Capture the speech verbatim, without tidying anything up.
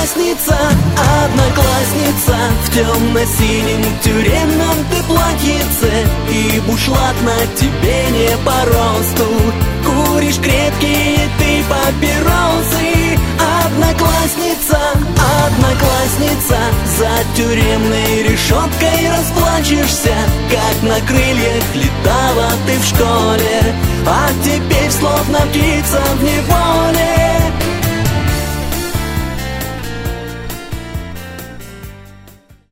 одноклассница, одноклассница, в темно-синем тюремном ты платьице, и бушлат на тебе не по росту. Куришь крепкие ты папиросы. Одноклассница, одноклассница, за тюремной решеткой расплачешься, как на крыльях летала ты в школе, а теперь словно птица в неволе